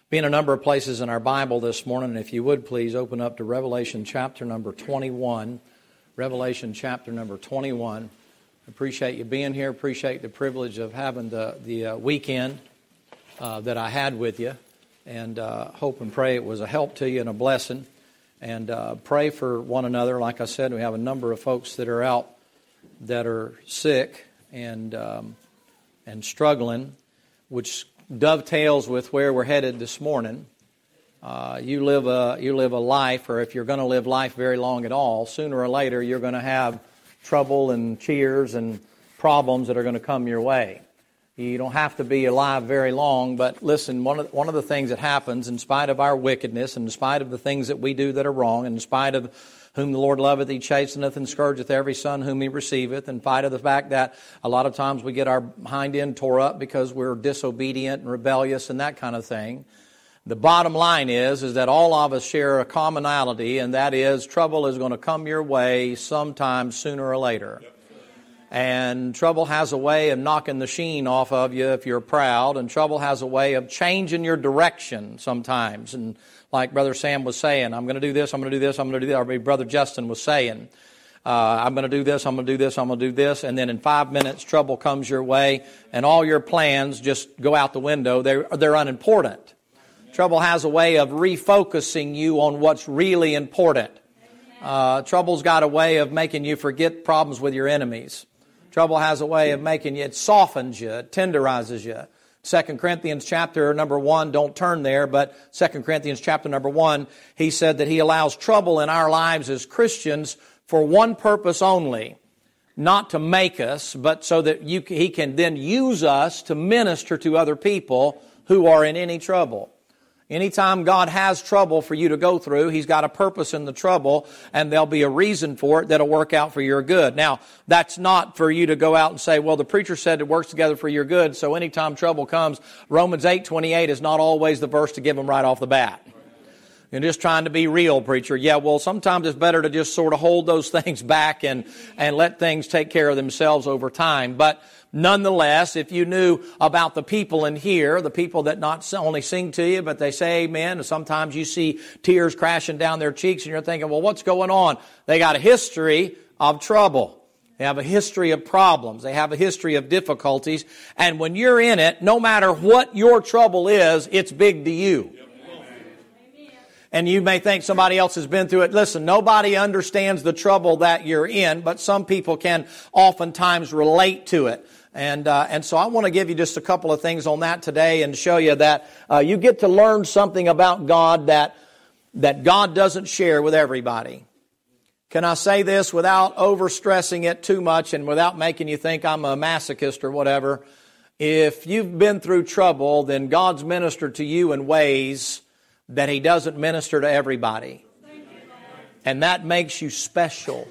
Be in a number of places in our Bible this morning. If you would, please open up to Revelation chapter number 21. Revelation chapter number 21. Appreciate you being here. Appreciate the privilege of having the weekend that I had with you. And hope and pray it was a help to you and a blessing. And pray for one another. Like I said, we have a number of folks that are out that are sick and struggling, which dovetails with where we're headed this morning. You live a life, or if you're going to live life very long at all, sooner or later you're going to have trouble and cheers and problems that are going to come your way. You don't have to be alive very long, but listen, one of the things that happens, in spite of our wickedness, and in spite of the things that we do that are wrong, and in spite of whom the Lord loveth, He chasteneth and scourgeth every son whom He receiveth, in spite of the fact that a lot of times we get our hind end tore up because we're disobedient and rebellious and that kind of thing. The bottom line is that all of us share a commonality, and that is trouble is going to come your way sometime sooner or later. And trouble has a way of knocking the sheen off of you if you're proud, and trouble has a way of changing your direction sometimes. And like Brother Sam was saying, I'm going to do this, I'm going to do this, I'm going to do that. Or Brother Justin was saying, I'm going to do this, I'm going to do this, I'm going to do this. And then in 5 minutes, trouble comes your way, and all your plans just go out the window. They're unimportant. Trouble has a way of refocusing you on what's really important. Trouble's got a way of making you forget problems with your enemies. Trouble has a way of making you, it softens you, it tenderizes you. 2 Corinthians chapter number 1, don't turn there, but 2 Corinthians chapter number 1, he said that he allows trouble in our lives as Christians for one purpose only, not to make us, but so that he can then use us to minister to other people who are in any trouble. Anytime God has trouble for you to go through, He's got a purpose in the trouble, and there'll be a reason for it that'll work out for your good. Now, that's not for you to go out and say, well, the preacher said it works together for your good, so anytime trouble comes, Romans 8:28 is not always the verse to give them right off the bat. You're just trying to be real, preacher. Yeah, well, sometimes it's better to just sort of hold those things back and let things take care of themselves over time. But nonetheless, if you knew about the people in here, the people that not only sing to you, but they say amen, and sometimes you see tears crashing down their cheeks and you're thinking, well, what's going on? They got a history of trouble. They have a history of problems. They have a history of difficulties. And when you're in it, no matter what your trouble is, it's big to you. And you may think somebody else has been through it. Listen, nobody understands the trouble that you're in, but some people can oftentimes relate to it. And so I want to give you just a couple of things on that today and show you that you get to learn something about God that God doesn't share with everybody. Can I say this without overstressing it too much and without making you think I'm a masochist or whatever? If you've been through trouble, then God's ministered to you in ways that He doesn't minister to everybody. And that makes you special.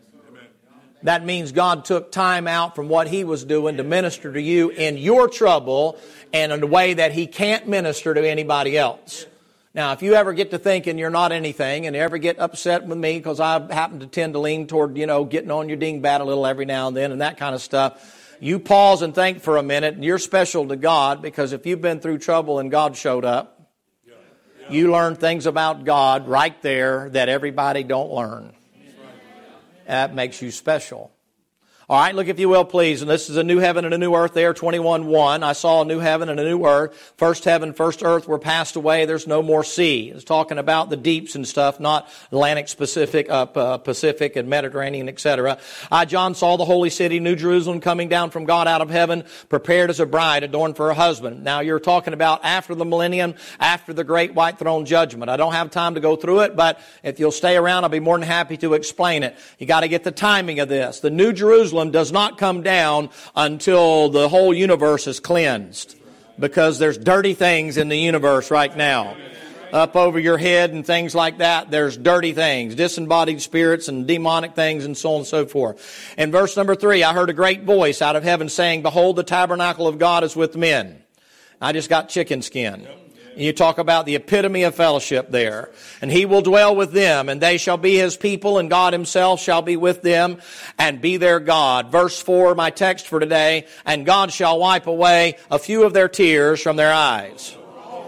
That means God took time out from what He was doing to minister to you in your trouble and in a way that He can't minister to anybody else. Now, if you ever get to thinking you're not anything and ever get upset with me because I happen to tend to lean toward, getting on your dingbat a little every now and then and that kind of stuff, you pause and think for a minute, and you're special to God, because if you've been through trouble and God showed up, you learn things about God right there that everybody don't learn. That makes you special. All right, look if you will, please. And this is a new heaven and a new earth there, 21:1. I saw a new heaven and a new earth. First heaven, first earth were passed away. There's no more sea. It's talking about the deeps and stuff, not Atlantic, Pacific and Mediterranean, etc. I, John, saw the holy city, New Jerusalem, coming down from God out of heaven, prepared as a bride adorned for her husband. Now, you're talking about after the millennium, after the great white throne judgment. I don't have time to go through it, but if you'll stay around, I'll be more than happy to explain it. You got to get the timing of this. The New Jerusalem does not come down until the whole universe is cleansed, because there's dirty things in the universe right now. Up over your head and things like that, there's dirty things, disembodied spirits and demonic things and so on and so forth. In verse number 3, I heard a great voice out of heaven saying, behold, the tabernacle of God is with men. I just got chicken skin. You talk about the epitome of fellowship there. And He will dwell with them, and they shall be His people, and God Himself shall be with them and be their God. Verse 4, my text for today, and God shall wipe away a few of their tears from their eyes.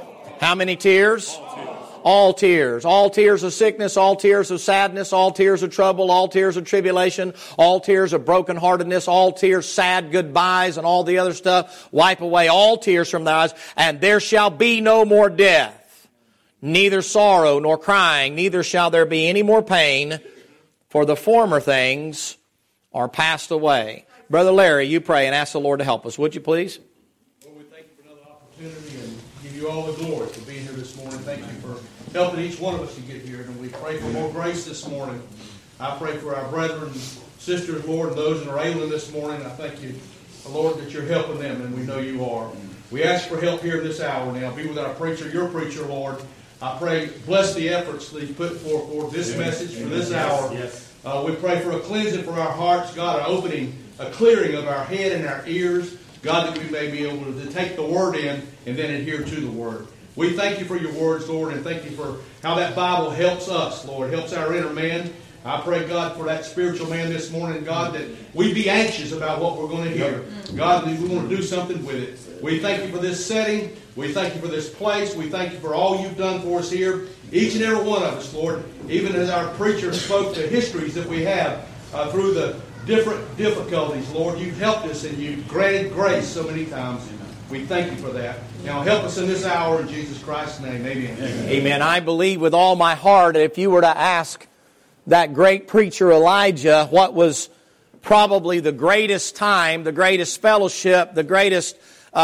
How many tears? All tears. All tears of sickness, all tears of sadness, all tears of trouble, all tears of tribulation, all tears of brokenheartedness, all tears, sad goodbyes, and all the other stuff. Wipe away all tears from their eyes, and there shall be no more death, neither sorrow nor crying, neither shall there be any more pain, for the former things are passed away. Brother Larry, you pray and ask the Lord to help us. Would you please? Lord, we thank you for another opportunity and give you all the glory for being here this morning. Thank you for helping each one of us to get here. And we pray for more grace this morning. I pray for our brethren and sisters, Lord, and those that are ailing this morning. I thank you, Lord, that you're helping them, and we know you are. We ask for help here in this hour now. Be with our preacher, your preacher, Lord. I pray, bless the efforts that he's put forth for this message, for this hour. We pray for a cleansing for our hearts, God, an opening, a clearing of our head and our ears, God, that we may be able to take the Word in and then adhere to the Word. We thank you for your words, Lord, and thank you for how that Bible helps us, Lord, helps our inner man. I pray, God, for that spiritual man this morning, God, that we be anxious about what we're going to hear. God, that we want to do something with it. We thank you for this setting. We thank you for this place. We thank you for all you've done for us here. Each and every one of us, Lord, even as our preacher spoke the histories that we have through the different difficulties, Lord, you've helped us and you've granted grace so many times. We thank you for that. Now help us in this hour in Jesus Christ's name. Amen. Amen. I believe with all my heart that if you were to ask that great preacher Elijah what was probably the greatest time, the greatest fellowship, the greatest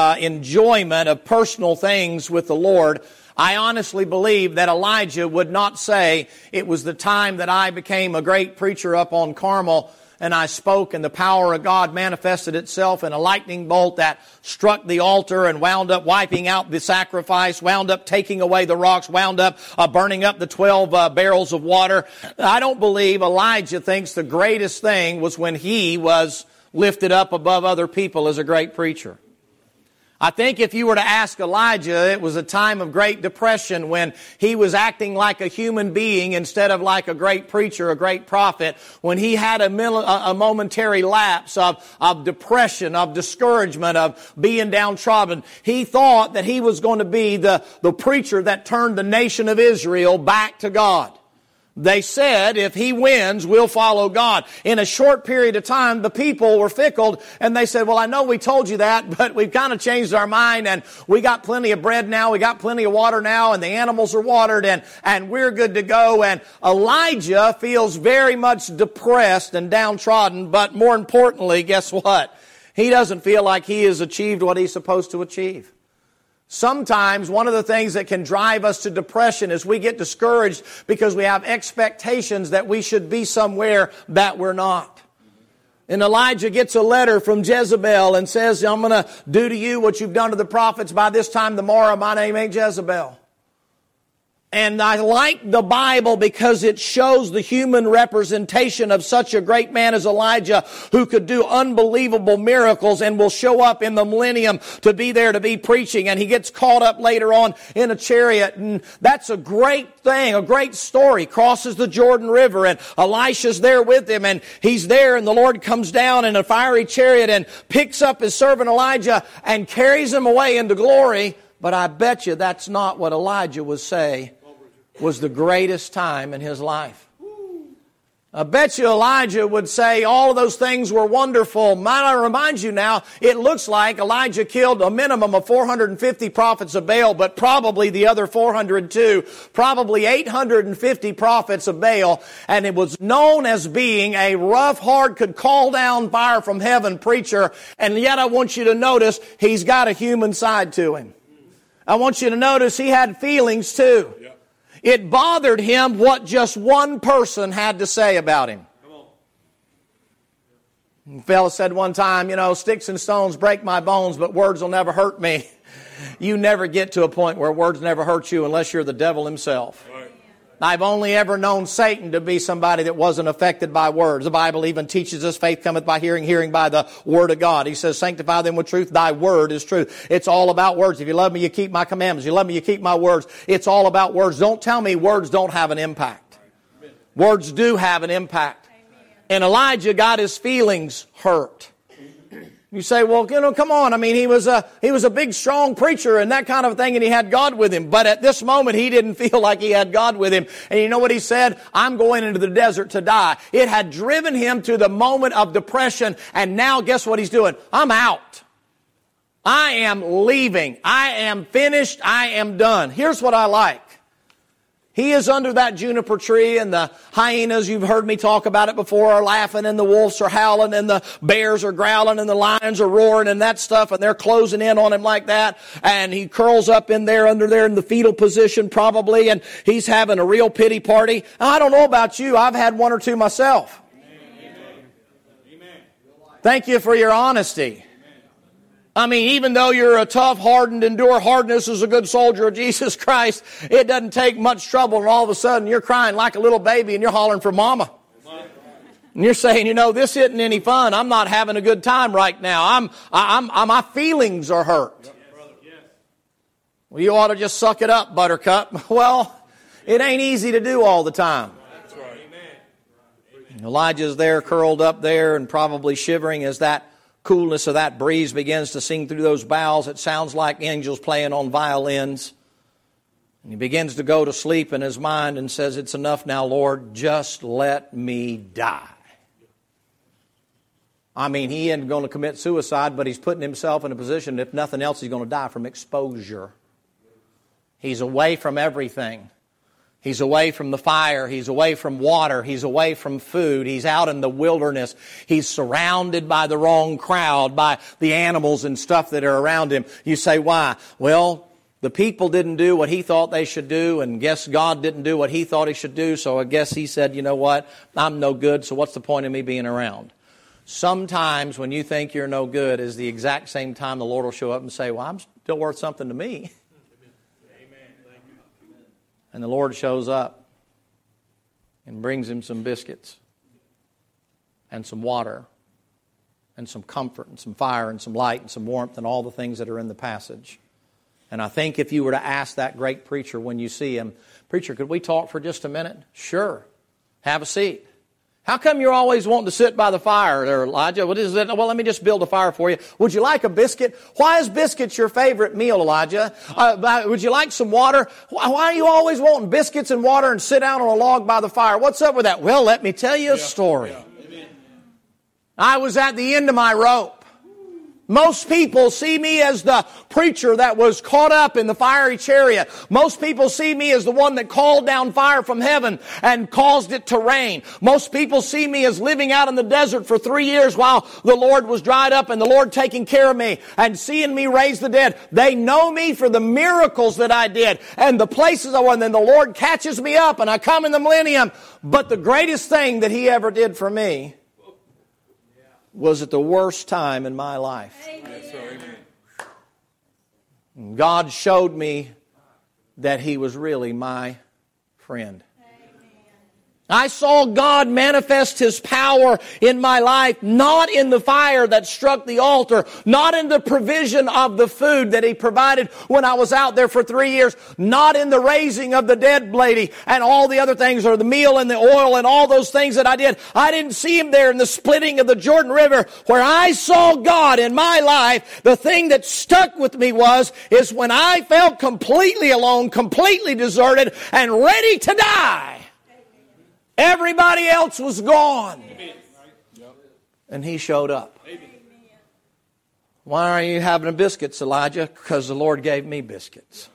enjoyment of personal things with the Lord, I honestly believe that Elijah would not say it was the time that I became a great preacher up on Carmel and I spoke and the power of God manifested itself in a lightning bolt that struck the altar and wound up wiping out the sacrifice, wound up taking away the rocks, wound up burning up the 12 barrels of water. I don't believe Elijah thinks the greatest thing was when he was lifted up above other people as a great preacher. I think if you were to ask Elijah, it was a time of great depression when he was acting like a human being instead of like a great preacher, a great prophet, when he had a momentary lapse of depression, of discouragement, of being downtrodden. He thought that he was going to be the preacher that turned the nation of Israel back to God. They said, if he wins, we'll follow God. In a short period of time, the people were fickle, and they said, well, I know we told you that, but we've kind of changed our mind, and we got plenty of bread now, we got plenty of water now, and the animals are watered, and we're good to go. And Elijah feels very much depressed and downtrodden, but more importantly, guess what? He doesn't feel like he has achieved what he's supposed to achieve. Sometimes one of the things that can drive us to depression is we get discouraged because we have expectations that we should be somewhere that we're not. And Elijah gets a letter from Jezebel and says, I'm going to do to you what you've done to the prophets. By this time tomorrow, my name ain't Jezebel. And I like the Bible because it shows the human representation of such a great man as Elijah who could do unbelievable miracles and will show up in the millennium to be there to be preaching. And he gets caught up later on in a chariot. And that's a great thing, a great story. Crosses the Jordan River and Elisha's there with him and he's there and the Lord comes down in a fiery chariot and picks up his servant Elijah and carries him away into glory. But I bet you that's not what Elijah would say was the greatest time in his life. I bet you Elijah would say all of those things were wonderful. Might I remind you now, it looks like Elijah killed a minimum of 450 prophets of Baal, but probably the other 400 too. Probably 850 prophets of Baal. And it was known as being a rough, hard, could call down fire from heaven preacher. And yet I want you to notice he's got a human side to him. I want you to notice he had feelings too. It bothered him what just one person had to say about him. A fellow said one time, sticks and stones break my bones, but words will never hurt me. You never get to a point where words never hurt you unless you're the devil himself. Right. I've only ever known Satan to be somebody that wasn't affected by words. The Bible even teaches us faith cometh by hearing, hearing by the Word of God. He says, sanctify them with truth. Thy word is truth. It's all about words. If you love me, you keep my commandments. You love me, you keep my words. It's all about words. Don't tell me words don't have an impact. Words do have an impact. And Elijah got his feelings hurt. You say, well, come on. I mean, he was a big, strong preacher and that kind of thing, and he had God with him. But at this moment, he didn't feel like he had God with him. And you know what he said? I'm going into the desert to die. It had driven him to the moment of depression, and now guess what he's doing? I'm out. I am leaving. I am finished. I am done. Here's what I like. He is under that juniper tree, and the hyenas, you've heard me talk about it before, are laughing, and the wolves are howling, and the bears are growling, and the lions are roaring, and that stuff, and they're closing in on him like that. And he curls up in there, under there in the fetal position probably, and he's having a real pity party. I don't know about you. I've had one or two myself. Amen. Thank you for your honesty. I mean, even though you're a tough, hardened, endure hardness as a good soldier of Jesus Christ, it doesn't take much trouble, and all of a sudden you're crying like a little baby and you're hollering for mama. And you're saying, this isn't any fun. I'm not having a good time right now. My feelings are hurt. Well, you ought to just suck it up, Buttercup. Well, it ain't easy to do all the time. Elijah's there, curled up there, and probably shivering as that coolness of that breeze begins to sing through those boughs. It sounds like angels playing on violins. And he begins to go to sleep in his mind and says, it's enough now, Lord, just let me die. I mean, he isn't going to commit suicide, but he's putting himself in a position, if nothing else, he's going to die from exposure. He's away from everything. He's away from the fire. He's away from water. He's away from food. He's out in the wilderness. He's surrounded by the wrong crowd, by the animals and stuff that are around him. You say, why? Well, the people didn't do what he thought they should do, and guess God didn't do what he thought he should do, so I guess he said, you know what? I'm no good, so what's the point of me being around? Sometimes when you think you're no good is the exact same time the Lord will show up and say, well, I'm still worth something to me. And the Lord shows up and brings him some biscuits and some water and some comfort and some fire and some light and some warmth and all the things that are in the passage. And I think if you were to ask that great preacher when you see him, preacher, could we talk for just a minute? Sure. Have a seat. How come you're always wanting to sit by the fire there, Elijah? What is it? Well, let me just build a fire for you. Would you like a biscuit? Why is biscuits your favorite meal, Elijah? Would you like some water? Why are you always wanting biscuits and water and sit down on a log by the fire? What's up with that? Well, let me tell you a story. I was at the end of my rope. Most people see me as the preacher that was caught up in the fiery chariot. Most people see me as the one that called down fire from heaven and caused it to rain. Most people see me as living out in the desert for 3 years while the Lord was dried up and the Lord taking care of me and seeing me raise the dead. They know me for the miracles that I did and the places I went. And then the Lord catches me up and I come in the millennium. But the greatest thing that He ever did for me was at the worst time in my life. Amen. God showed me that He was really my friend. I saw God manifest His power in my life, not in the fire that struck the altar, not in the provision of the food that He provided when I was out there for 3 years, not in the raising of the dead lady and all the other things, or the meal and the oil and all those things that I did. I didn't see Him there in the splitting of the Jordan River. Where I saw God in my life, the thing that stuck with me is when I felt completely alone, completely deserted, and ready to die. Everybody else was gone. And He showed up. Why are you having biscuits, Elijah? Because the Lord gave me biscuits.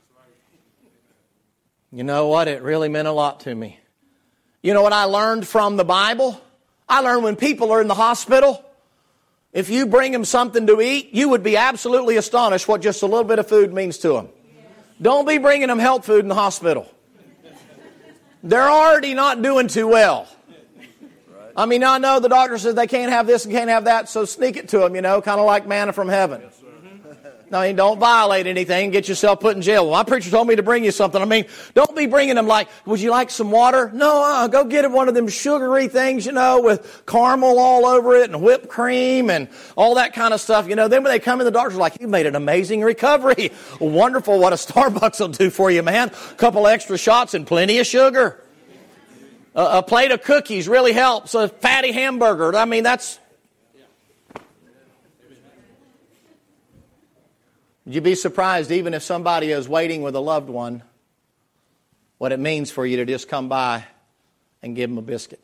You know what? It really meant a lot to me. You know what I learned from the Bible? I learned when people are in the hospital, if you bring them something to eat, you would be absolutely astonished what just a little bit of food means to them. Don't be bringing them health food in the hospital. They're already not doing too well. I mean, I know the doctor says they can't have this and can't have that, so sneak it to them, kind of like manna from heaven. I mean, don't violate anything, get yourself put in jail. Well, my preacher told me to bring you something. I mean, don't be bringing them like, would you like some water? No, go get one of them sugary things, with caramel all over it and whipped cream and all that kind of stuff. Then when they come in, the doctor's like, you made an amazing recovery. Wonderful what a Starbucks will do for you, man. A couple extra shots and plenty of sugar. A plate of cookies really helps. A fatty hamburger. I mean, that's... You'd be surprised, even if somebody is waiting with a loved one, what it means for you to just come by and give them a biscuit.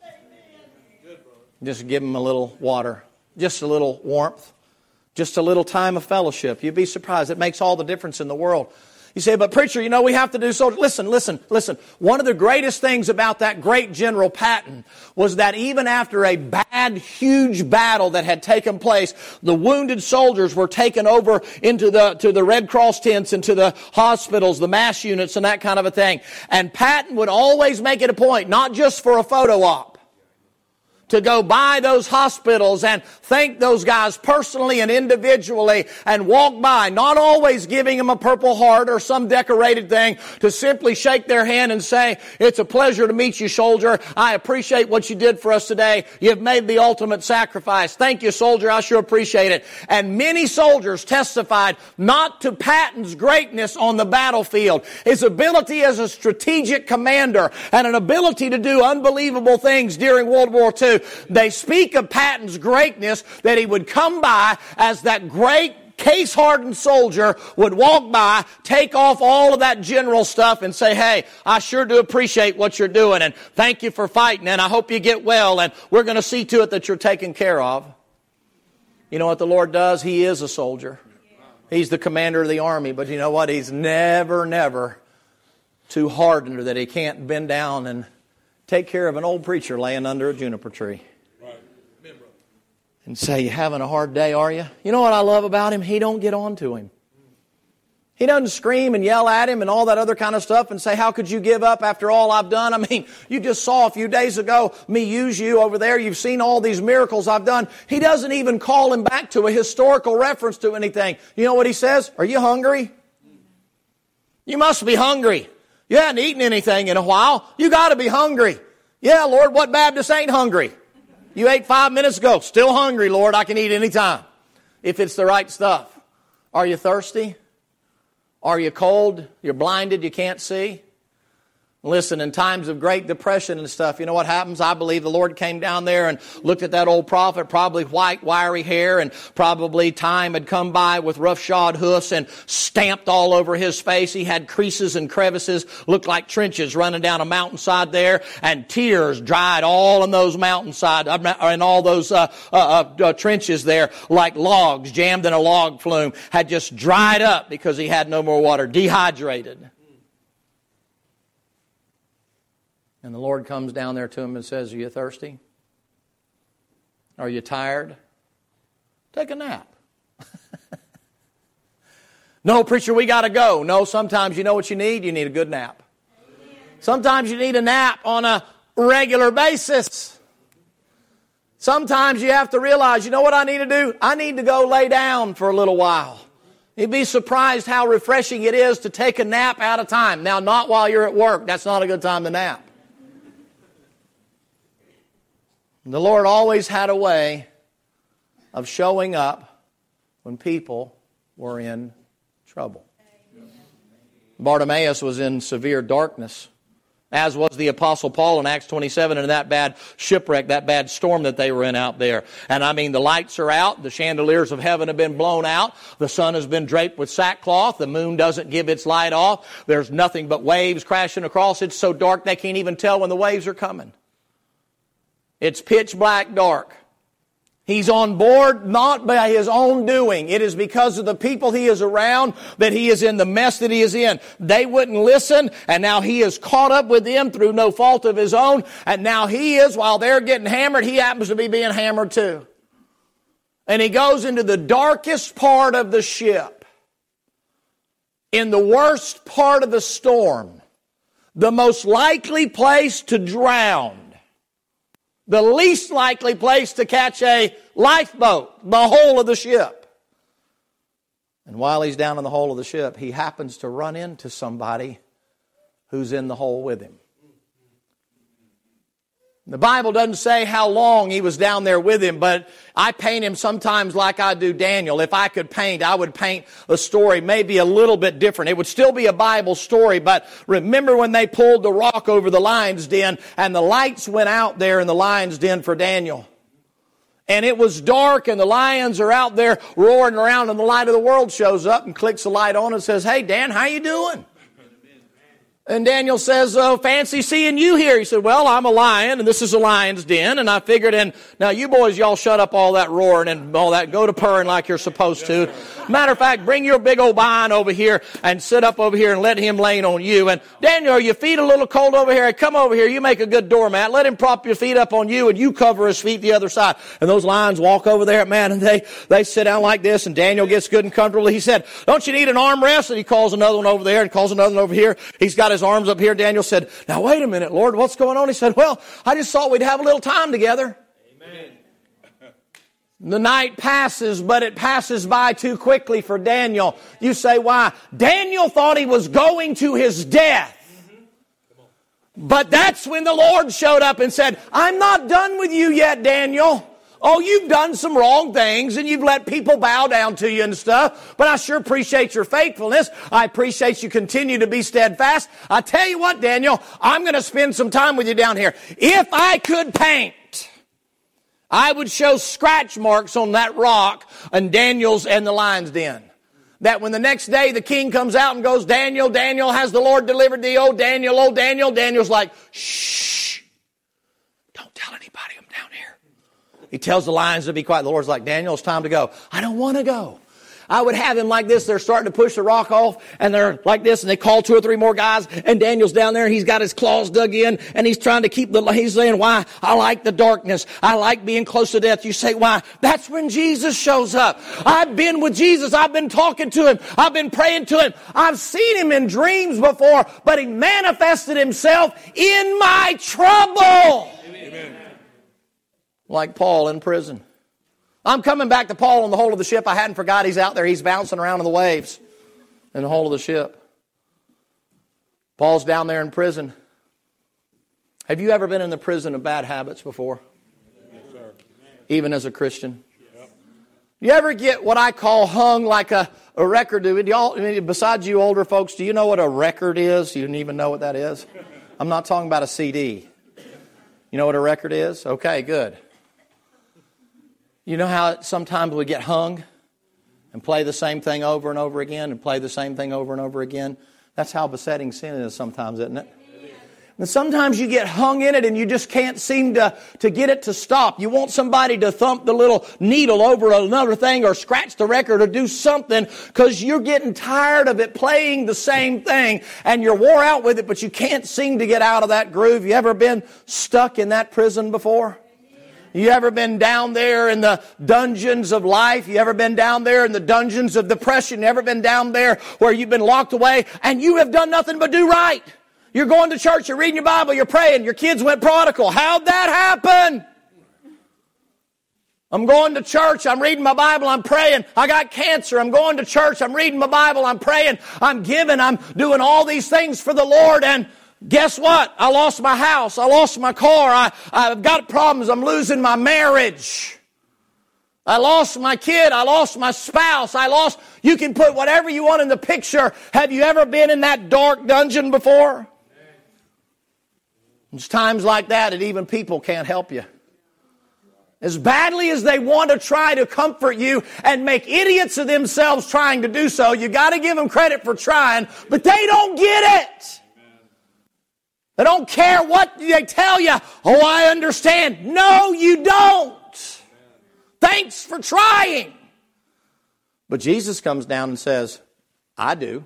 Just give them a little water, just a little warmth, just a little time of fellowship. You'd be surprised. It makes all the difference in the world. You say, but preacher, we have to do so. Listen. One of the greatest things about that great General Patton was that even after a bad, huge battle that had taken place, the wounded soldiers were taken over to the Red Cross tents and to the hospitals, the mass units and that kind of a thing. And Patton would always make it a point, not just for a photo op, to go by those hospitals and thank those guys personally and individually and walk by, not always giving them a Purple Heart or some decorated thing, to simply shake their hand and say, it's a pleasure to meet you, soldier. I appreciate what you did for us today. You've made the ultimate sacrifice. Thank you, soldier. I sure appreciate it. And many soldiers testified not to Patton's greatness on the battlefield, his ability as a strategic commander and an ability to do unbelievable things during World War II. They speak of Patton's greatness, that he would come by as that great case-hardened soldier would walk by, take off all of that general stuff and say, hey, I sure do appreciate what you're doing and thank you for fighting and I hope you get well and we're going to see to it that you're taken care of. You know what the Lord does? He is a soldier. He's the commander of the army, but you know what? He's never too hardened that he can't bend down and take care of an old preacher laying under a juniper tree. Right. And say, you having a hard day, are you? You know what I love about him? He don't get on to him. He doesn't scream and yell at him and all that other kind of stuff and say, how could you give up after all I've done? I mean, you just saw a few days ago me use you over there. You've seen all these miracles I've done. He doesn't even call him back to a historical reference to anything. You know what he says? Are you hungry? You must be hungry. You hadn't eaten anything in a while. You got to be hungry. Yeah, Lord, what Baptist ain't hungry? You ate 5 minutes ago. Still hungry, Lord. I can eat any time if it's the right stuff. Are you thirsty? Are you cold? You're blinded. You can't see? Listen, in times of great depression and stuff, you know what happens? I believe the Lord came down there and looked at that old prophet, probably white, wiry hair, and probably time had come by with roughshod hoofs and stamped all over his face. He had creases and crevices, looked like trenches running down a mountainside there, and tears dried all in those mountainside, in all those trenches there, like logs jammed in a log flume, had just dried up because he had no more water, dehydrated. And the Lord comes down there to him and says, are you thirsty? Are you tired? Take a nap. No, preacher, we got to go. No, sometimes you know what you need? You need a good nap. Sometimes you need a nap on a regular basis. Sometimes you have to realize, you know what I need to do? I need to go lay down for a little while. You'd be surprised how refreshing it is to take a nap out of time. Now, not while you're at work. That's not a good time to nap. The Lord always had a way of showing up when people were in trouble. Bartimaeus was in severe darkness, as was the Apostle Paul in Acts 27 in that bad shipwreck, that bad storm that they were in out there. And I mean, the lights are out, the chandeliers of heaven have been blown out, the sun has been draped with sackcloth, the moon doesn't give its light off, there's nothing but waves crashing across, it's so dark they can't even tell when the waves are coming. It's pitch black dark. He's on board not by his own doing. It is because of the people he is around that he is in the mess that he is in. They wouldn't listen, and now he is caught up with them through no fault of his own. And now he is, while they're getting hammered, he happens to be being hammered too. And he goes into the darkest part of the ship, in the worst part of the storm, the most likely place to drown, the least likely place to catch a lifeboat, the hull of the ship. And while he's down in the hull of the ship, he happens to run into somebody who's in the hole with him. The Bible doesn't say how long he was down there with him, but I paint him sometimes like I do Daniel. If I could paint, I would paint the story maybe a little bit different. It would still be a Bible story, but remember when they pulled the rock over the lion's den and the lights went out there in the lion's den for Daniel. And it was dark, and the lions are out there roaring around, and the light of the world shows up and clicks the light on and says, "Hey, Dan, how you doing?" And Daniel says, "Oh, fancy seeing you here." He said, "Well, I'm a lion, and this is a lion's den, and I figured, and now you boys, y'all shut up all that roaring and all that. Go to purring like you're supposed to. Matter of fact, bring your big old lion over here and sit up over here and let him lay on you. And Daniel, are your feet a little cold over here? Come over here. You make a good doormat. Let him prop your feet up on you, and you cover his feet the other side." And those lions walk over there, man, and they sit down like this, and Daniel gets good and comfortable. He said, "Don't you need an armrest?" And he calls another one over there and calls another one over here. He's got his arms up here. Daniel said, "Now wait a minute, Lord, what's going on?" He said, "Well, I just thought we'd have a little time together." Amen. The night passes, but it passes by too quickly for Daniel. You say, why? Daniel thought he was going to his death. But that's when the Lord showed up and said, "I'm not done with you yet, Daniel. Oh, you've done some wrong things, and you've let people bow down to you and stuff, but I sure appreciate your faithfulness. I appreciate you continue to be steadfast. I tell you what, Daniel, I'm going to spend some time with you down here. If I could paint, I would show scratch marks on that rock and Daniel's and the lion's den. That when the next day the king comes out and goes, 'Daniel, Daniel, has the Lord delivered thee? Oh, Daniel, oh, Daniel.' Daniel's like, 'Shh, don't tell anybody I'm down here.' He tells the lions to be quiet. The Lord's like, 'Daniel, it's time to go.' 'I don't want to go.' I would have him like this. They're starting to push the rock off, and they're like this, and they call 2 or 3 more guys, and Daniel's down there, and he's got his claws dug in, and he's trying to keep he's saying, 'Why? I like the darkness. I like being close to death.' You say, why? That's when Jesus shows up. I've been with Jesus. I've been talking to him. I've been praying to him. I've seen him in dreams before, but he manifested himself in my trouble. Amen. Like Paul in prison. I'm coming back to Paul on the hull of the ship. I hadn't forgot he's out there. He's bouncing around in the waves in the hull of the ship. Paul's down there in prison. Have you ever been in the prison of bad habits before? Yes, sir. Even as a Christian? Yep. You ever get what I call hung like a record? Besides you older folks, do you know what a record is? You don't even know what that is? I'm not talking about a CD. You know what a record is? Okay, good. You know how sometimes we get hung and play the same thing over and over again and play the same thing over and over again? That's how besetting sin is sometimes, isn't it? And sometimes you get hung in it and you just can't seem to get it to stop. You want somebody to thump the little needle over another thing or scratch the record or do something because you're getting tired of it playing the same thing and you're wore out with it, but you can't seem to get out of that groove. You ever been stuck in that prison before? You ever been down there in the dungeons of life? You ever been down there in the dungeons of depression? You ever been down there where you've been locked away and you have done nothing but do right? You're going to church, you're reading your Bible, you're praying, your kids went prodigal. How'd that happen? I'm going to church, I'm reading my Bible, I'm praying. I got cancer, I'm going to church, I'm reading my Bible, I'm praying, I'm giving, I'm doing all these things for the Lord, and guess what? I lost my house. I lost my car. I've got problems. I'm losing my marriage. I lost my kid. I lost my spouse. You can put whatever you want in the picture. Have you ever been in that dark dungeon before? It's times like that even people can't help you. As badly as they want to try to comfort you and make idiots of themselves trying to do so, you got to give them credit for trying, but they don't get it. They don't care what they tell you. Oh, I understand. No, you don't. Thanks for trying. But Jesus comes down and says, I do.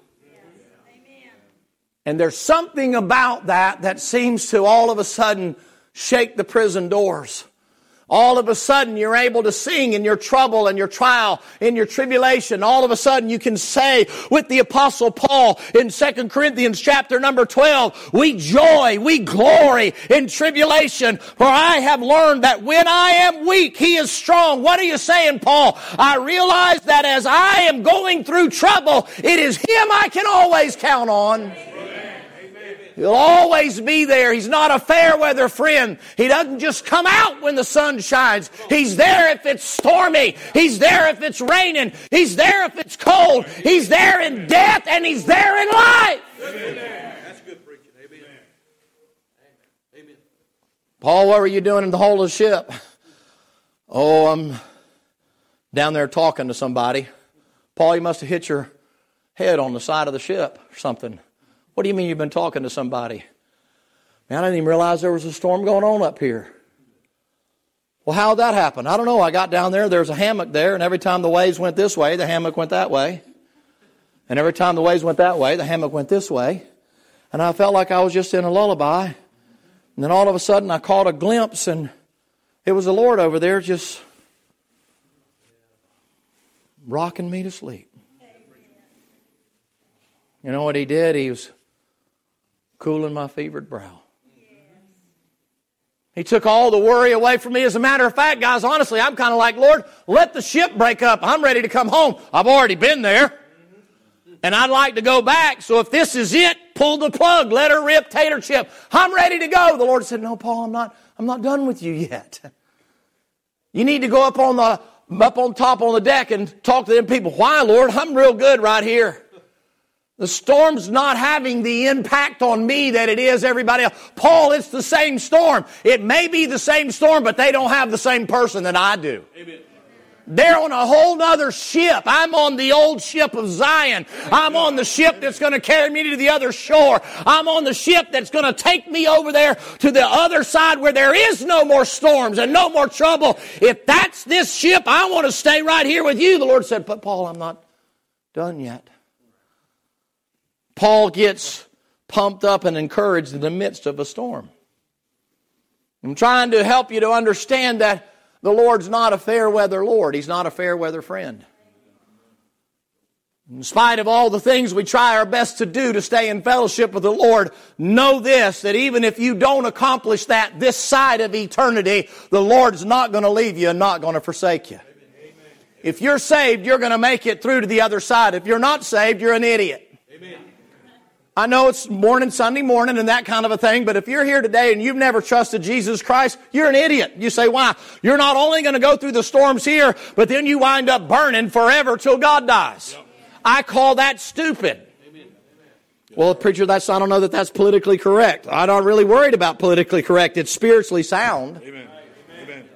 And there's something about that seems to all of a sudden shake the prison doors. All of a sudden you're able to sing in your trouble and your trial, in your tribulation. All of a sudden you can say with the Apostle Paul in 2 Corinthians chapter number 12, we joy, we glory in tribulation. For I have learned that when I am weak, He is strong. What are you saying, Paul? I realize that as I am going through trouble, it is Him I can always count on. He'll always be there. He's not a fair weather friend. He doesn't just come out when the sun shines. He's there if it's stormy. He's there if it's raining. He's there if it's cold. He's there in death and He's there in life. Amen. That's good preaching. Amen. Amen. Paul, what were you doing in the hold of the ship? Oh, I'm down there talking to somebody. Paul, you must have hit your head on the side of the ship or something. What do you mean you've been talking to somebody? Man, I didn't even realize there was a storm going on up here. Well, how did that happen? I don't know. I got down there. There's a hammock there, and every time the waves went this way, the hammock went that way. And every time the waves went that way, the hammock went this way. And I felt like I was just in a lullaby. And then all of a sudden I caught a glimpse, and it was the Lord over there just rocking me to sleep. You know what He did? He was cooling my fevered brow. He took all the worry away from me. As a matter of fact, guys, honestly, I'm kind of like, Lord, let the ship break up. I'm ready to come home. I've already been there. And I'd like to go back. So if this is it, pull the plug. Let her rip, tater chip. I'm ready to go. The Lord said, no, Paul, I'm not done with you yet. You need to go up on top on the deck and talk to them people. Why, Lord? I'm real good right here. The storm's not having the impact on me that it is everybody else. Paul, it's the same storm. It may be the same storm, but they don't have the same person that I do. Amen. They're on a whole other ship. I'm on the old ship of Zion. I'm on the ship that's going to carry me to the other shore. I'm on the ship that's going to take me over there to the other side where there is no more storms and no more trouble. If that's this ship, I want to stay right here with you. The Lord said, but Paul, I'm not done yet. Paul gets pumped up and encouraged in the midst of a storm. I'm trying to help you to understand that the Lord's not a fair weather Lord. He's not a fair weather friend. In spite of all the things we try our best to do to stay in fellowship with the Lord, know this, that even if you don't accomplish that this side of eternity, the Lord's not going to leave you and not going to forsake you. If you're saved, you're going to make it through to the other side. If you're not saved, you're an idiot. Amen. I know it's Sunday morning and that kind of a thing, but if you're here today and you've never trusted Jesus Christ, you're an idiot. You say, why? You're not only going to go through the storms here, but then you wind up burning forever till God dies. Yep. I call that stupid. Amen. Well, preacher, I don't know that that's politically correct. I'm not really worried about politically correct. It's spiritually sound. Amen. Amen.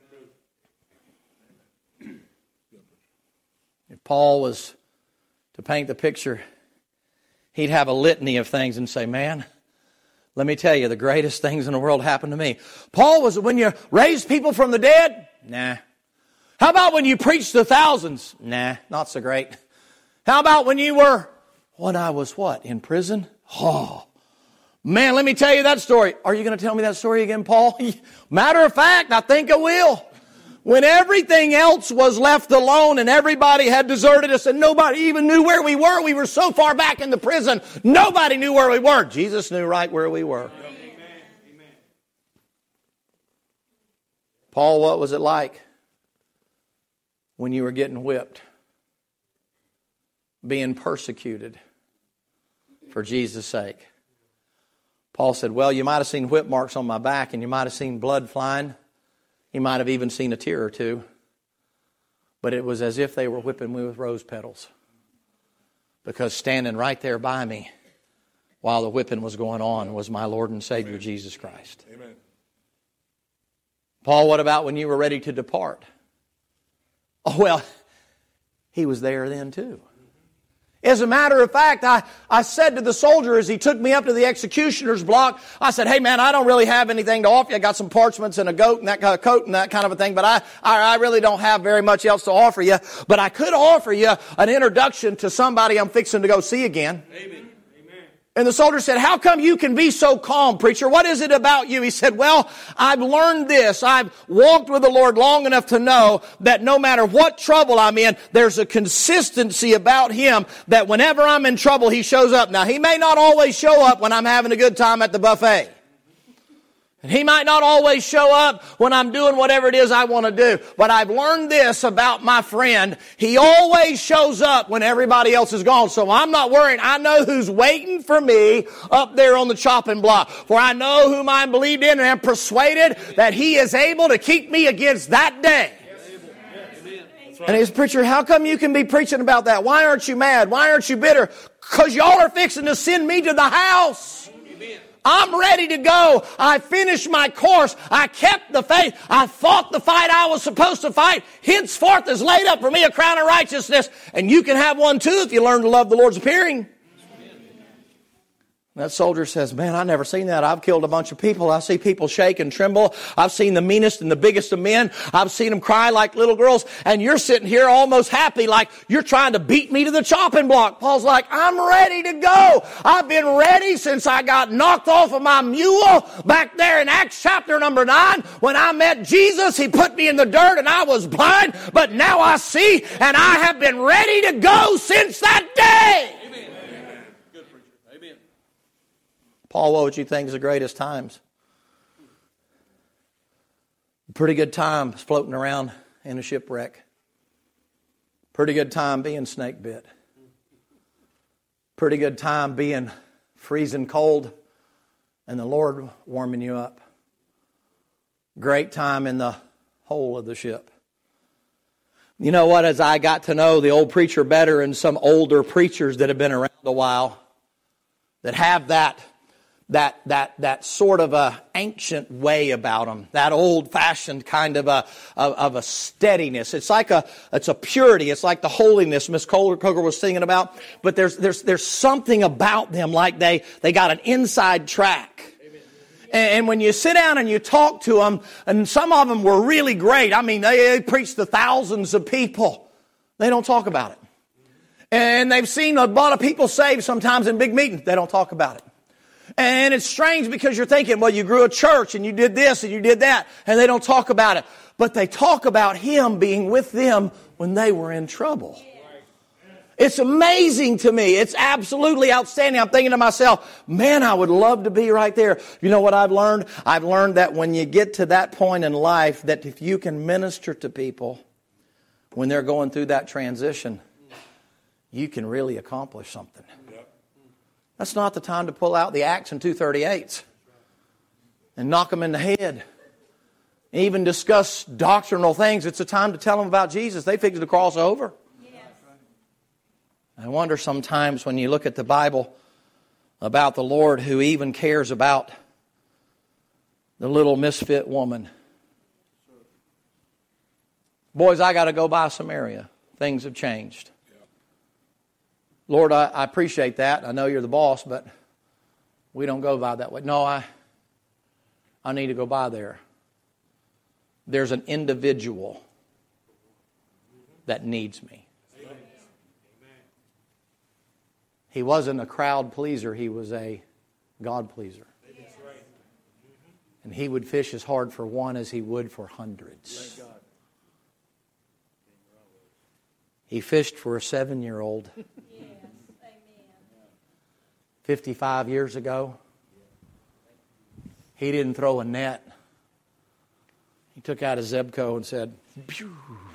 If Paul was to paint the picture, he'd have a litany of things and say, man, let me tell you, the greatest things in the world happened to me. Paul, was it when you raised people from the dead? Nah. How about when you preached to thousands? Nah, not so great. How about when I was what? In prison? Oh, man, let me tell you that story. Are you going to tell me that story again, Paul? Matter of fact, I think I will. When everything else was left alone and everybody had deserted us and nobody even knew where we were so far back in the prison, nobody knew where we were. Jesus knew right where we were. Amen. Paul, what was it like when you were getting whipped, being persecuted for Jesus' sake? Paul said, well, you might have seen whip marks on my back and you might have seen blood flying. You might have even seen a tear or two. But it was as if they were whipping me with rose petals. Because standing right there by me while the whipping was going on was my Lord and Savior, Amen. Jesus Christ. Amen. Paul, what about when you were ready to depart? Oh, well, He was there then too. As a matter of fact, I said to the soldier as he took me up to the executioner's block, I said, hey man, I don't really have anything to offer you. I got some parchments and a goat and that kind of coat and that kind of a thing, but I really don't have very much else to offer you. But I could offer you an introduction to somebody I'm fixing to go see again. Amen. And the soldier said, how come you can be so calm, preacher? What is it about you? He said, well, I've learned this. I've walked with the Lord long enough to know that no matter what trouble I'm in, there's a consistency about Him that whenever I'm in trouble, He shows up. Now, He may not always show up when I'm having a good time at the buffet. And He might not always show up when I'm doing whatever it is I want to do. But I've learned this about my friend. He always shows up when everybody else is gone. So I'm not worried. I know who's waiting for me up there on the chopping block. For I know whom I believed in and am persuaded that He is able to keep me against that day. And his preacher, how come you can be preaching about that? Why aren't you mad? Why aren't you bitter? Because y'all are fixing to send me to the house. Amen. I'm ready to go. I finished my course. I kept the faith. I fought the fight I was supposed to fight. Henceforth is laid up for me a crown of righteousness. And you can have one too if you learn to love the Lord's appearing. That soldier says, man, I've never seen that. I've killed a bunch of people. I see people shake and tremble. I've seen the meanest and the biggest of men. I've seen them cry like little girls. And you're sitting here almost happy like you're trying to beat me to the chopping block. Paul's like, I'm ready to go. I've been ready since I got knocked off of my mule back there in Acts chapter number 9. When I met Jesus, He put me in the dirt and I was blind. But now I see, and I have been ready to go since that day. Paul, what would you think is the greatest times? Pretty good time floating around in a shipwreck. Pretty good time being snake bit. Pretty good time being freezing cold and the Lord warming you up. Great time in the hole of the ship. You know what? As I got to know the old preacher better and some older preachers that have been around a while, that have that sort of a ancient way about them, that old-fashioned kind of a steadiness. It's a purity. It's like the holiness Miss Coker was singing about. But there's something about them like they got an inside track. And when you sit down and you talk to them, and some of them were really great. I mean, they preached to thousands of people. They don't talk about it. And they've seen a lot of people saved sometimes in big meetings. They don't talk about it. And it's strange because you're thinking, well, you grew a church and you did this and you did that, and they don't talk about it. But they talk about Him being with them when they were in trouble. It's amazing to me. It's absolutely outstanding. I'm thinking to myself, man, I would love to be right there. You know what I've learned? I've learned that when you get to that point in life, that if you can minister to people when they're going through that transition, you can really accomplish something. That's not the time to pull out the axe and 238s and knock them in the head. Even discuss doctrinal things. It's a time to tell them about Jesus. They figured to cross over. Yes. I wonder sometimes when you look at the Bible about the Lord who even cares about the little misfit woman. Boys, I got to go by Samaria. Things have changed. Lord, I appreciate that. I know you're the boss, but we don't go by that way. No, I need to go by there. There's an individual that needs me. He wasn't a crowd pleaser. He was a God pleaser. And He would fish as hard for one as He would for hundreds. He fished for a 7-year-old. 55 years ago, he didn't throw a net. He took out a Zebco and said, pew.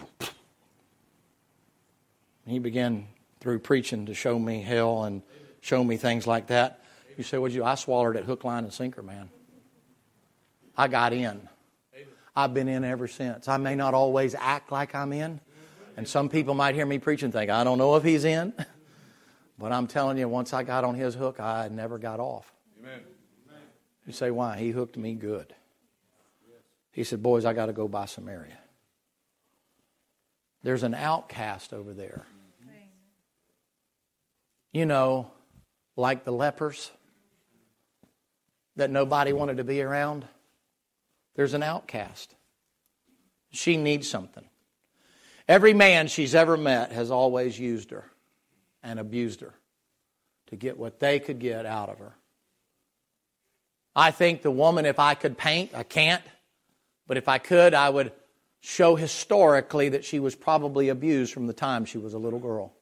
He began through preaching to show me hell and show me things like that. You say, what'd you do? I swallowed it hook, line, and sinker, man. I got in. I've been in ever since. I may not always act like I'm in. And some people might hear me preach and think, I don't know if he's in. But I'm telling you, once I got on His hook, I never got off. Amen. You say, why? He hooked me good. He said, boys, I got to go by Samaria. There's an outcast over there. You know, like the lepers that nobody wanted to be around. There's an outcast. She needs something. Every man she's ever met has always used her and abused her to get what they could get out of her. I think the woman, if I could paint, I can't, but if I could, I would show historically that she was probably abused from the time she was a little girl.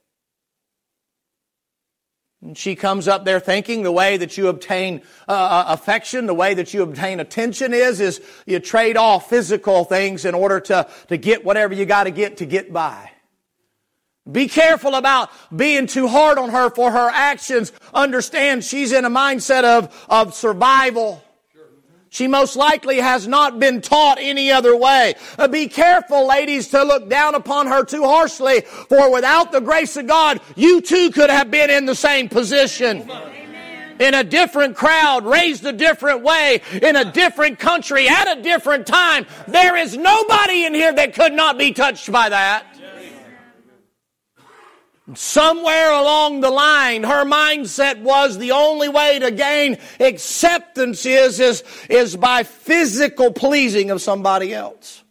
And she comes up there thinking the way that you obtain affection, the way that you obtain attention is you trade off physical things in order to get whatever you got to get by. Be careful about being too hard on her for her actions. Understand she's in a mindset of survival. She most likely has not been taught any other way. Be careful, ladies, to look down upon her too harshly, for without the grace of God, you too could have been in the same position. Amen. in a different crowd, raised a different way, in a different country, at a different time. There is nobody in here that could not be touched by that. Somewhere along the line, her mindset was the only way to gain acceptance is by physical pleasing of somebody else.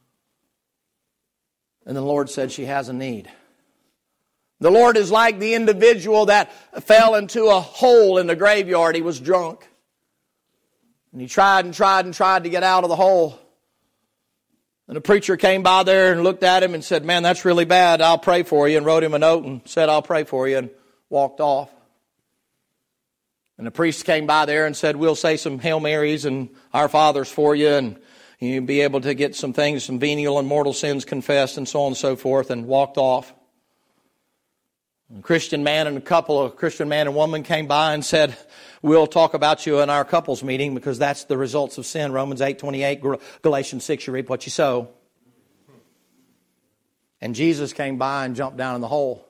And the Lord said she has a need. The Lord is like the individual that fell into a hole in the graveyard. He was drunk. And he tried and tried and tried to get out of the hole. And the preacher came by there and looked at him and said, "Man, that's really bad. I'll pray for you." And wrote him a note and said, "I'll pray for you," and walked off. And the priest came by there and said, "We'll say some Hail Marys and Our Fathers for you, and you'll be able to get some things, some venial and mortal sins confessed," and so on and so forth, and walked off. A Christian man and a Christian man and woman came by and said, "We'll talk about you in our couples meeting because that's the results of sin. Romans 8:28, Galatians 6, you reap what you sow." And Jesus came by and jumped down in the hole.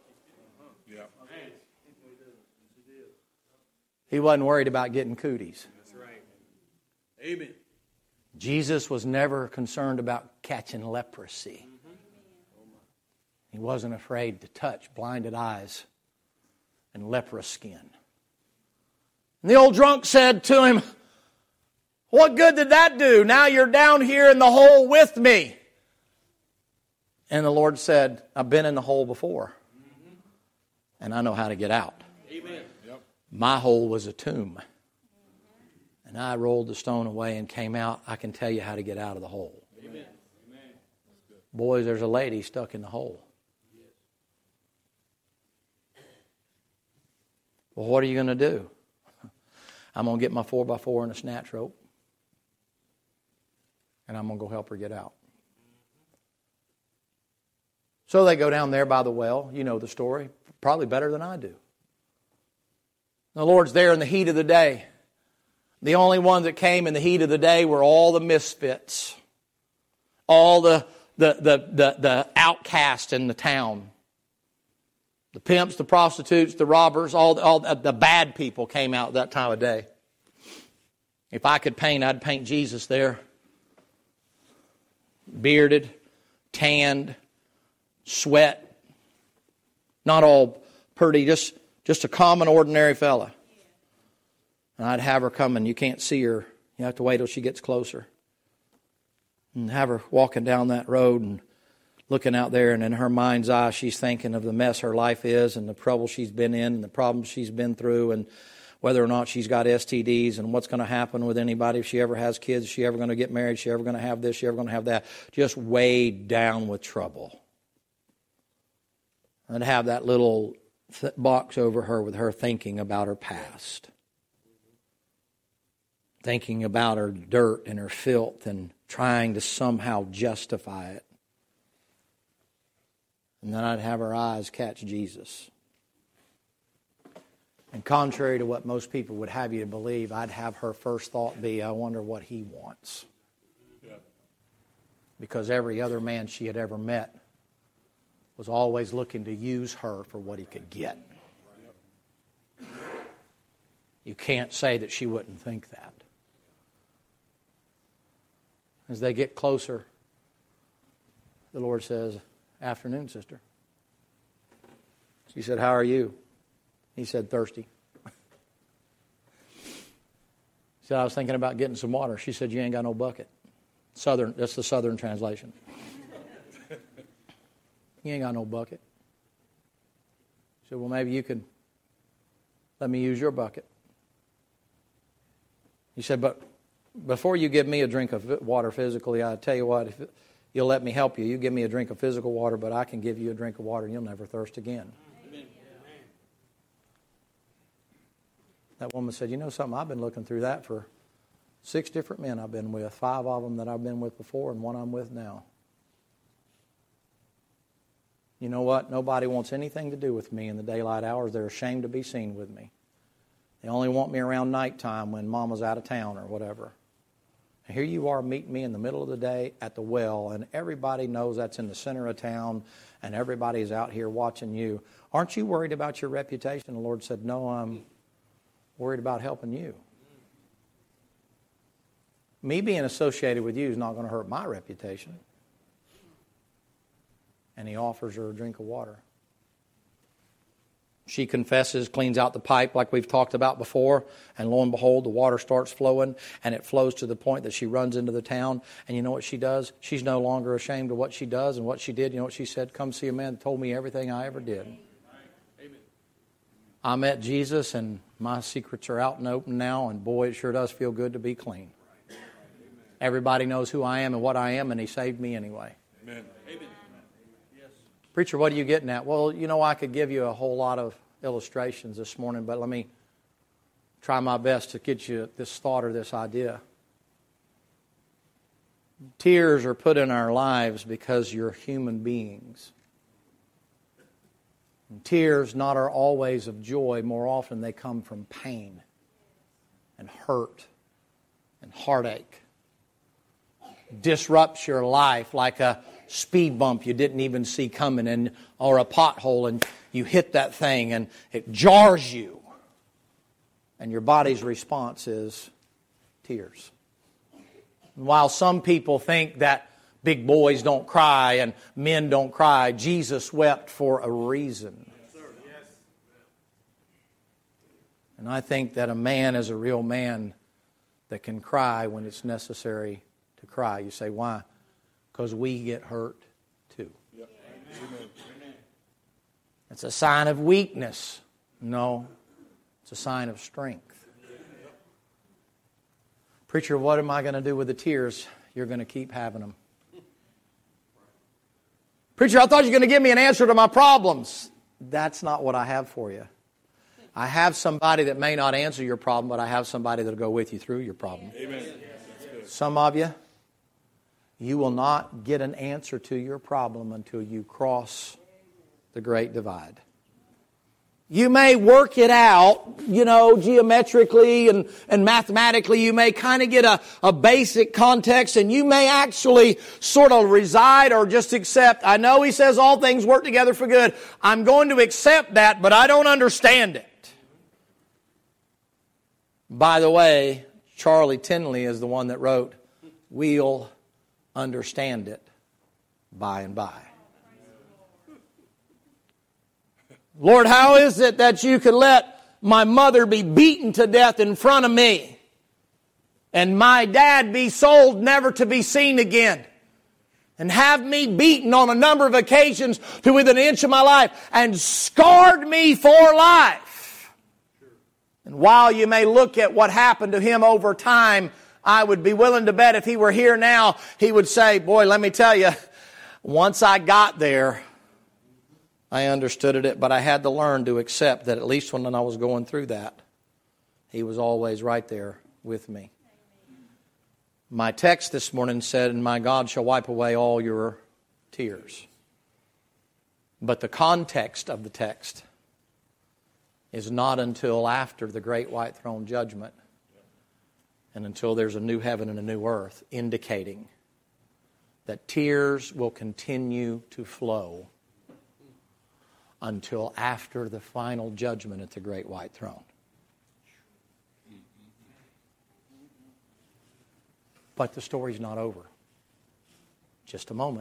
He wasn't worried about getting cooties. That's right. Amen. Jesus was never concerned about catching leprosy. He wasn't afraid to touch blinded eyes and leprous skin. And the old drunk said to him, "What good did that do? Now you're down here in the hole with me." And the Lord said, "I've been in the hole before, and I know how to get out." Amen. Yep. My hole was a tomb, and I rolled the stone away and came out. I can tell you how to get out of the hole. Amen. Boys, there's a lady stuck in the hole. Well, what are you going to do? I'm going to get my 4x4 and a snatch rope, and I'm going to go help her get out. So they go down there by the well. You know the story, probably better than I do. The Lord's there in the heat of the day. The only ones that came in the heat of the day were all the misfits, all the outcasts in the town. The pimps, the prostitutes, the robbers, all the bad people came out that time of day. If I could paint, I'd paint Jesus there. Bearded, tanned, sweat. Not all pretty, just a common, ordinary fella. And I'd have her come, and you can't see her. You have to wait till she gets closer. And have her walking down that road and looking out there, and in her mind's eye, she's thinking of the mess her life is and the trouble she's been in and the problems she's been through and whether or not she's got STDs and what's going to happen with anybody if she ever has kids, is she ever going to get married, is she ever going to have this, is she ever going to have that. Just weighed down with trouble. And have that little box over her with her thinking about her past. Thinking about her dirt and her filth and trying to somehow justify it. And then I'd have her eyes catch Jesus. And contrary to what most people would have you to believe, I'd have her first thought be, I wonder what he wants. Because every other man she had ever met was always looking to use her for what he could get. You can't say that she wouldn't think that. As they get closer, the Lord says, "Afternoon, sister." She said, "How are you?" He said, "Thirsty." She said, "I was thinking about getting some water." She said, "You ain't got no bucket." That's the Southern translation. "You ain't got no bucket." She said, "Well, maybe you could let me use your bucket." He said, "But before you give me a drink of water physically, I tell you what, if you'll let me help you, you give me a drink of physical water, but I can give you a drink of water and you'll never thirst again." Amen. That woman said, "You know something, I've been looking through that for 6 different men I've been with, 5 of them that I've been with before and 1 I'm with now. You know what? Nobody wants anything to do with me in the daylight hours. They're ashamed to be seen with me. They only want me around nighttime when Mama's out of town or whatever. And here you are meeting me in the middle of the day at the well, and everybody knows that's in the center of town, and everybody's out here watching you. Aren't you worried about your reputation?" The Lord said, "No, I'm worried about helping you. Me being associated with you is not going to hurt my reputation. And he offers her a drink of water. She confesses, cleans out the pipe like we've talked about before, and lo and behold, the water starts flowing, and it flows to the point that she runs into the town. And you know what she does? She's no longer ashamed of what she does and what she did. You know what she said? Come see a man that told me everything I ever did. I met Jesus, and my secrets are out and open now, and boy, it sure does feel good to be clean. Everybody knows who I am and what I am, and he saved me anyway. Amen. Preacher, what are you getting at? Well, you know, I could give you a whole lot of illustrations this morning, but let me try my best to get you this thought or this idea. Tears are put in our lives because you're human beings. And tears not are always of joy. More often they come from pain and hurt and heartache. Disrupts your life like a speed bump you didn't even see coming, and or a pothole, and you hit that thing and it jars you, and your body's response is tears. And while some people think that big boys don't cry and men don't cry, Jesus wept for a reason. And I think that a man is a real man that can cry when it's necessary to cry. You say, why? Because we get hurt too. Yep. It's a sign of weakness. No, it's a sign of strength. Preacher, what am I going to do with the tears? You're going to keep having them. Preacher, I thought you were going to give me an answer to my problems. That's not what I have for you. I have somebody that may not answer your problem, but I have somebody that will go with you through your problem. Amen. Some of you, you will not get an answer to your problem until you cross the great divide. You may work it out, geometrically and mathematically. You may kind of get a basic context, and you may actually sort of reside or just accept, I know he says all things work together for good. I'm going to accept that, but I don't understand it. By the way, Charlie Tinley is the one that wrote, "We'll understand it by and by." Lord, how is it that you could let my mother be beaten to death in front of me and my dad be sold never to be seen again and have me beaten on a number of occasions to within an inch of my life and scarred me for life? And while you may look at what happened to him over time, I would be willing to bet if he were here now, he would say, boy, let me tell you, once I got there, I understood it, but I had to learn to accept that at least when I was going through that, he was always right there with me. My text this morning said, "And my God shall wipe away all your tears." But the context of the text is not until after the great white throne judgment and until there's a new heaven and a new earth, indicating that tears will continue to flow until after the final judgment at the great white throne. But the story's not over. Just a moment.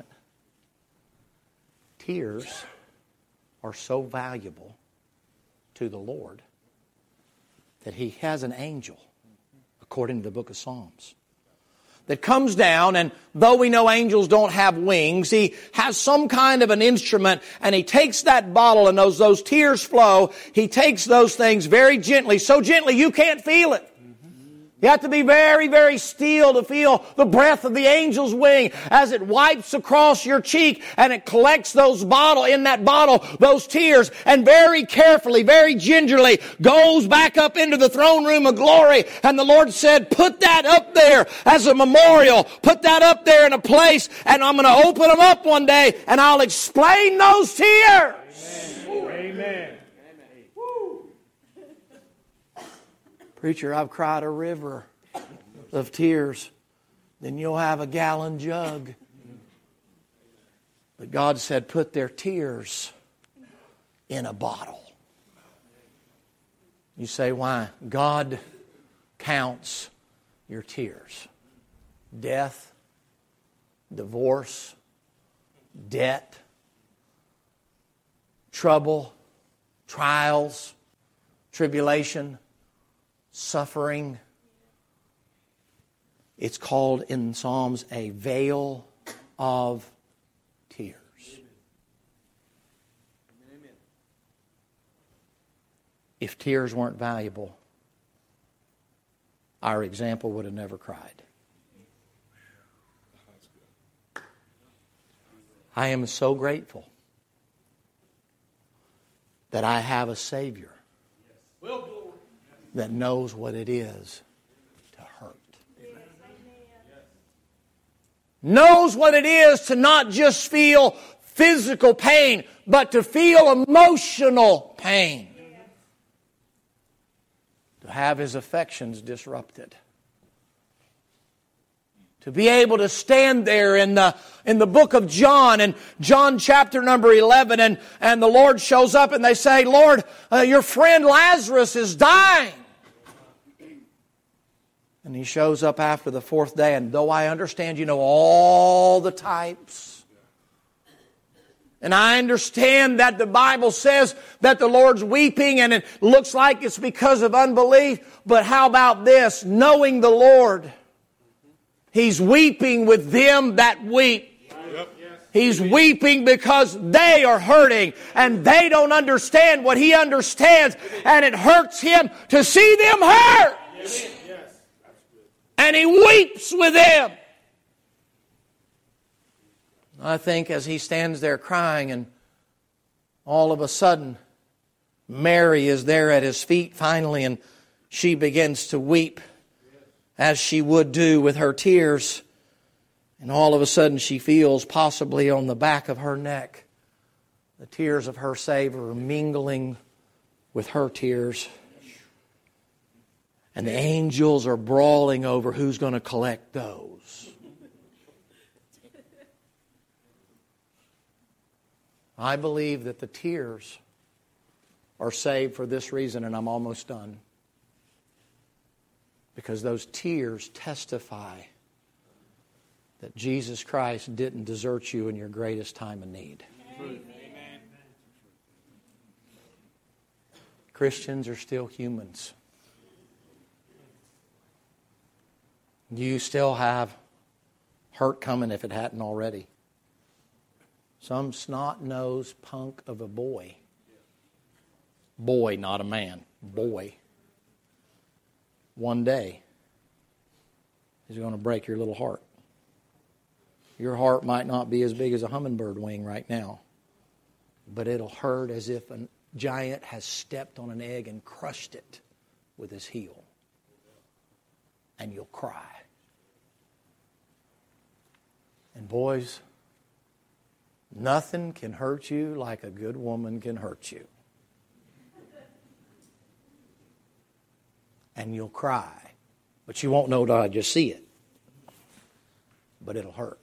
Tears are so valuable to the Lord that He has an angel, according to the book of Psalms, that comes down, and though we know angels don't have wings, he has some kind of an instrument, and he takes that bottle, and those tears flow. He takes those things very gently, so gently you can't feel it. You have to be very, very still to feel the breath of the angel's wing as it wipes across your cheek, and it collects those tears, and very carefully, very gingerly goes back up into the throne room of glory. And the Lord said, put that up there as a memorial. Put that up there in a place, and I'm going to open them up one day, and I'll explain those tears. Amen. Amen. Preacher, I've cried a river of tears. Then you'll have a gallon jug. But God said, put their tears in a bottle. You say, why? God counts your tears. Death, divorce, debt, trouble, trials, tribulation, suffering. It's called in Psalms a veil of tears. If tears weren't valuable, our example would have never cried. I am so grateful that I have a Savior that knows what it is to hurt. Knows what it is to not just feel physical pain, but to feel emotional pain. To have his affections disrupted. To be able to stand there in the book of John, and John chapter number 11, and the Lord shows up and they say, Lord, your friend Lazarus is dying. And he shows up after the fourth day, and though I understand you know all the types, and I understand that the Bible says that the Lord's weeping and it looks like it's because of unbelief, but how about this? Knowing the Lord, He's weeping with them that weep. He's weeping because they are hurting and they don't understand what He understands, and it hurts Him to see them hurt. And He weeps with them. I think as He stands there crying, and all of a sudden Mary is there at His feet finally, and she begins to weep as she would do with her tears. And all of a sudden she feels possibly on the back of her neck the tears of her Savior mingling with her tears. And the angels are brawling over who's going to collect those. I believe that the tears are saved for this reason, and I'm almost done. Because those tears testify that Jesus Christ didn't desert you in your greatest time of need. Amen. Christians are still humans. You still have hurt coming if it hadn't already. Some snot-nosed punk of a boy. Boy, not a man. Boy. One day is going to break your little heart. Your heart might not be as big as a hummingbird wing right now, but it'll hurt as if a giant has stepped on an egg and crushed it with his heel. And you'll cry. And boys, nothing can hurt you like a good woman can hurt you. And you'll cry. But you won't know till I just see it. But it'll hurt.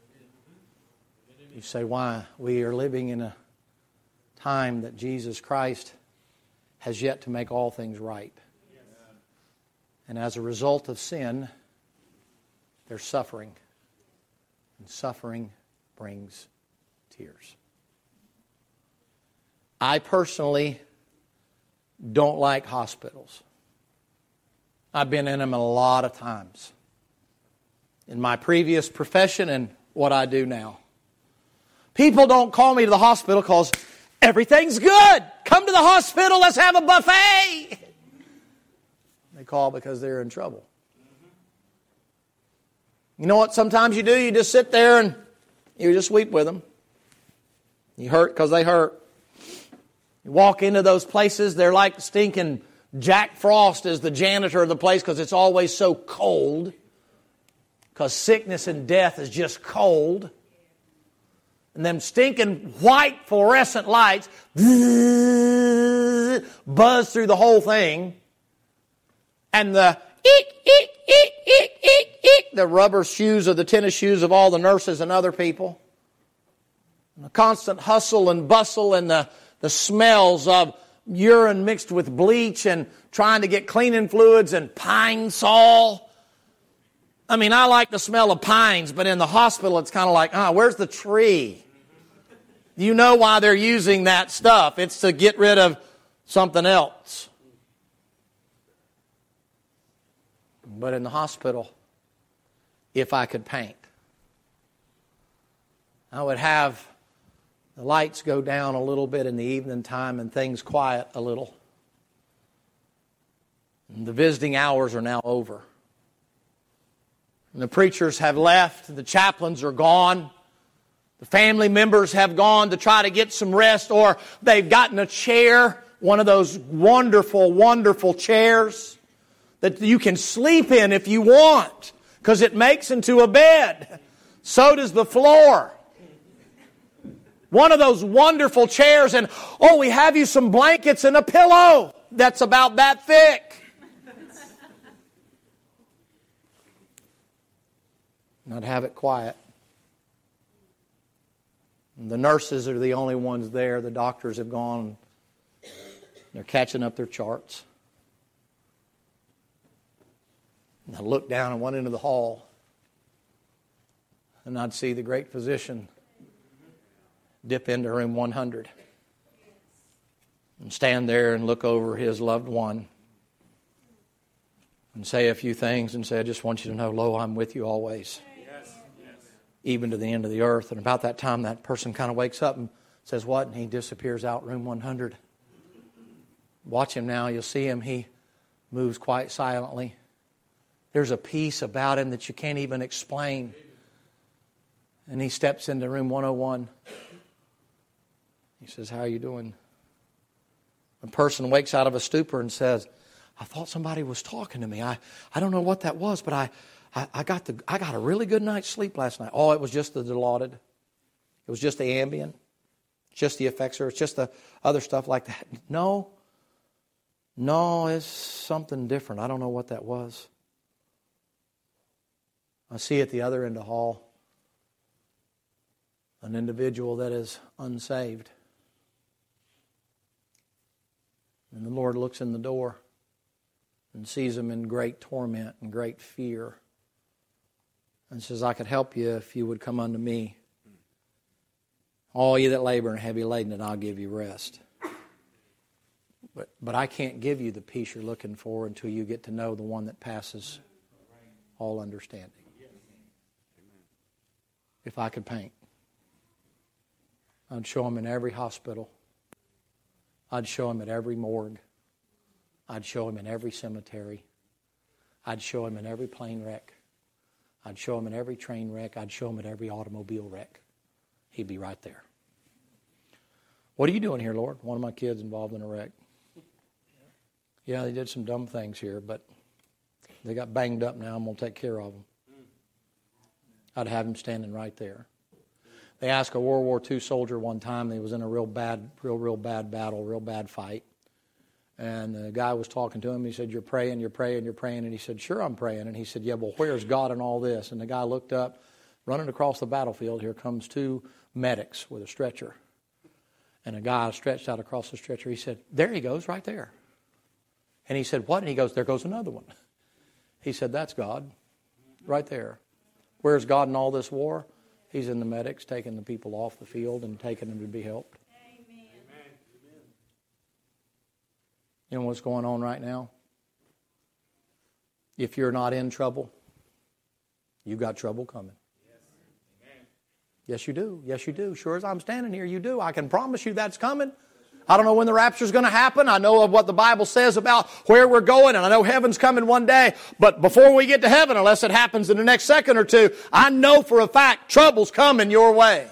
You say, why? We are living in a time that Jesus Christ has yet to make all things right. And as a result of sin, there's suffering. And suffering brings tears. I personally don't like hospitals. I've been in them a lot of times. In my previous profession and what I do now. People don't call me to the hospital because everything's good. Come to the hospital, let's have a buffet. They call because they're in trouble. You know what sometimes you do? You just sit there and you just weep with them. You hurt because they hurt. You walk into those places, they're like stinking Jack Frost is the janitor of the place because it's always so cold. Because sickness and death is just cold. And them stinking white fluorescent lights buzz through the whole thing. And the the rubber shoes or the tennis shoes of all the nurses and other people. And the constant hustle and bustle and the smells of urine mixed with bleach and trying to get cleaning fluids and Pine Sol. I mean, I like the smell of pines, but in the hospital it's kind of like, where's the tree? You know why they're using that stuff. It's to get rid of something else. But in the hospital, if I could paint, I would have the lights go down a little bit in the evening time and things quiet a little. And the visiting hours are now over. And the preachers have left. The chaplains are gone. The family members have gone to try to get some rest, or they've gotten a chair, one of those wonderful, wonderful chairs that you can sleep in if you want, because it makes into a bed. So does the floor. One of those wonderful chairs, and we have you some blankets and a pillow that's about that thick. And I'd have it quiet. And the nurses are the only ones there. The doctors have gone. They're catching up their charts. And I look down at one end of the hall, and I'd see the great physician dip into room 100 and stand there and look over his loved one and say a few things and say, I just want you to know, lo, I'm with you always, even to the end of the earth. And about that time, that person kind of wakes up and says, what? And he disappears out room 100. Watch him now. You'll see him. He moves quite silently. There's a peace about him that you can't even explain. And he steps into room 101. He says, how are you doing? A person wakes out of a stupor and says, I thought somebody was talking to me. I don't know what that was, but I got a really good night's sleep last night. Oh, it was just the Dilaudid. It was just the Ambien. Just the Effexor. It's just the other stuff like that. No, it's something different. I don't know what that was. I see at the other end of the hall an individual that is unsaved. And the Lord looks in the door and sees him in great torment and great fear and says, I could help you if you would come unto me. All you that labor and are heavy laden, and I'll give you rest. But I can't give you the peace you're looking for until you get to know the one that passes all understanding. If I could paint, I'd show him in every hospital. I'd show him at every morgue. I'd show him in every cemetery. I'd show him in every plane wreck. I'd show him in every train wreck. I'd show him at every automobile wreck. He'd be right there. What are you doing here, Lord? One of my kids involved in a wreck. Yeah, they did some dumb things here, but they got banged up now. I'm going to take care of them. I'd have him standing right there. They asked a World War II soldier one time, he was in a real bad battle, real bad fight. And the guy was talking to him. He said, you're praying. And he said, sure, I'm praying. And he said, yeah, well, where's God in all this? And the guy looked up, running across the battlefield. Here comes two medics with a stretcher. And a guy stretched out across the stretcher. He said, there he goes, right there. And he said, what? And he goes, there goes another one. He said, that's God, right there. Where's God in all this war? He's in the medics, taking the people off the field and taking them to be helped. Amen. You know what's going on right now? If you're not in trouble, you've got trouble coming. Yes, you do. Yes, you do. Sure as I'm standing here, you do. I can promise you that's coming. I don't know when the rapture is going to happen. I know of what the Bible says about where we're going, and I know heaven's coming one day. But before we get to heaven, unless it happens in the next second or two, I know for a fact trouble's coming your way.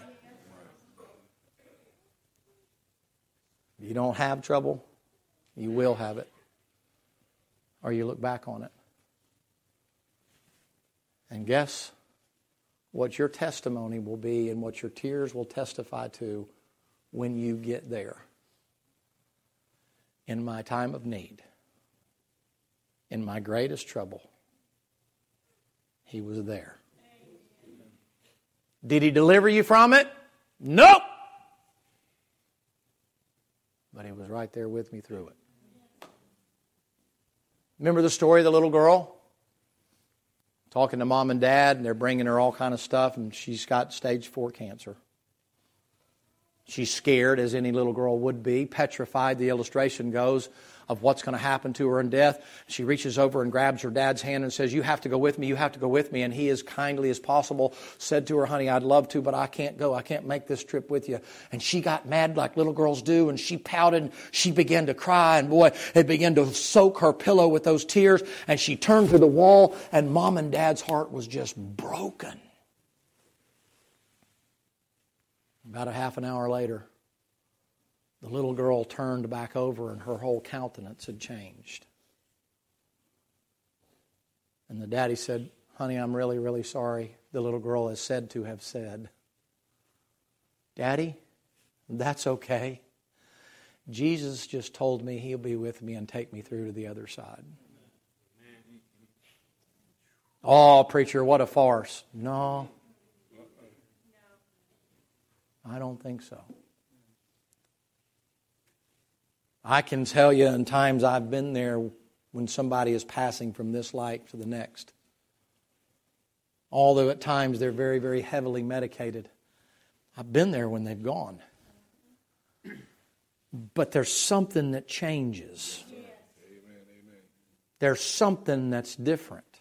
If you don't have trouble, you will have it. Or you look back on it. And guess what your testimony will be and what your tears will testify to when you get there. In my time of need, in my greatest trouble, He was there. Did He deliver you from it? Nope. but He was right there with me through it. Remember the story of the little girl? Talking to mom and dad, and they're bringing her all kind of stuff, and she's got stage 4 cancer. She's scared, as any little girl would be, petrified, the illustration goes, of what's going to happen to her in death. She reaches over and grabs her dad's hand and says, "You have to go with me, you have to go with me." And he, as kindly as possible, said to her, "Honey, I'd love to, but I can't go. I can't make this trip with you." And she got mad like little girls do, and she pouted, and she began to cry, and boy, it began to soak her pillow with those tears, and she turned to the wall, and Mom and Dad's heart was just broken. About a half an hour later, the little girl turned back over and her whole countenance had changed. And the daddy said, "Honey, I'm really, really sorry." The little girl is said to have said, "Daddy, that's okay. Jesus just told me He'll be with me and take me through to the other side." "Oh, preacher, what a farce." No, I don't think so. I can tell you in times I've been there when somebody is passing from this life to the next. Although at times they're very, very heavily medicated. I've been there when they've gone. But there's something that changes. There's something that's different.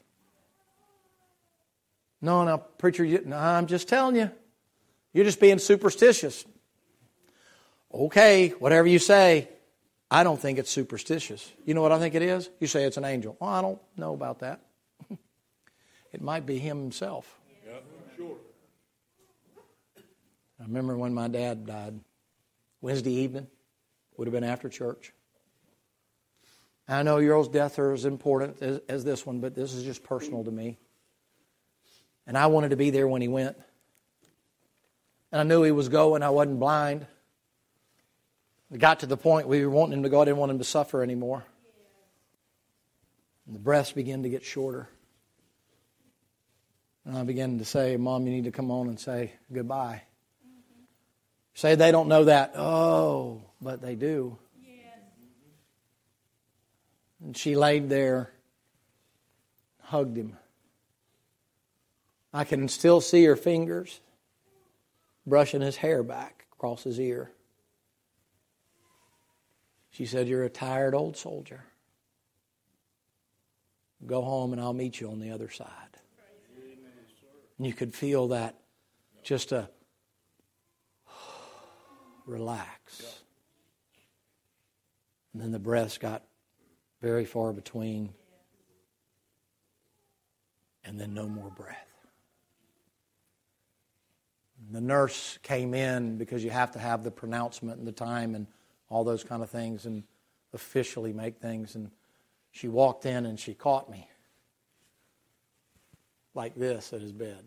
No, preacher, I'm just telling you. You're just being superstitious. Okay, whatever you say. I don't think it's superstitious. You know what I think it is? You say it's an angel. Well, I don't know about that. It might be Him Himself. Yeah, sure. I remember when my dad died. Wednesday evening. Would have been after church. I know your old death are as important as this one, but this is just personal to me. And I wanted to be there when he went. And I knew he was going. I wasn't blind. It got to the point we were wanting him to go. I didn't want him to suffer anymore. And the breaths began to get shorter. And I began to say, "Mom, you need to come on and say goodbye." Say they don't know that. Oh, but they do. And she laid there, hugged him. I can still see her fingers brushing his hair back across his ear. She said, "You're a tired old soldier. Go home and I'll meet you on the other side." And you could feel that just a relax. And then the breaths got very far between. And then no more breath. And the nurse came in because you have to have the pronouncement and the time and all those kind of things and officially make things. And she walked in and she caught me like this at his bed.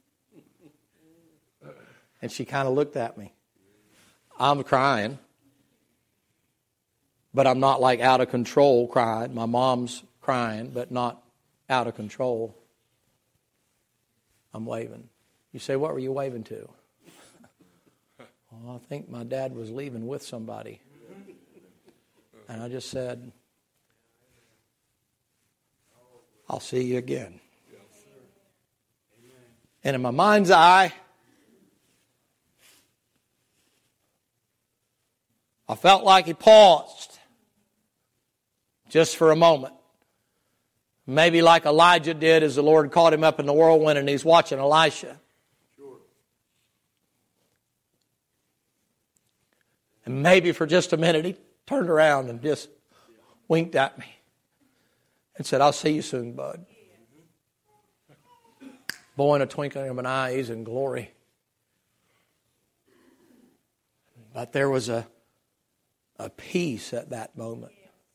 And she kind of looked at me. I'm crying, but I'm not like out of control crying. My mom's crying, but not out of control. I'm waving. You say, "What were you waving to?" "Well, I think my dad was leaving with somebody." And I just said, "I'll see you again." And in my mind's eye, I felt like he paused just for a moment. Maybe like Elijah did as the Lord caught him up in the whirlwind and he's watching Elisha. And maybe for just a minute he turned around and just winked at me and said, "I'll see you soon, bud." Boy, in a twinkling of an eye, he's in glory. But there was a peace at that moment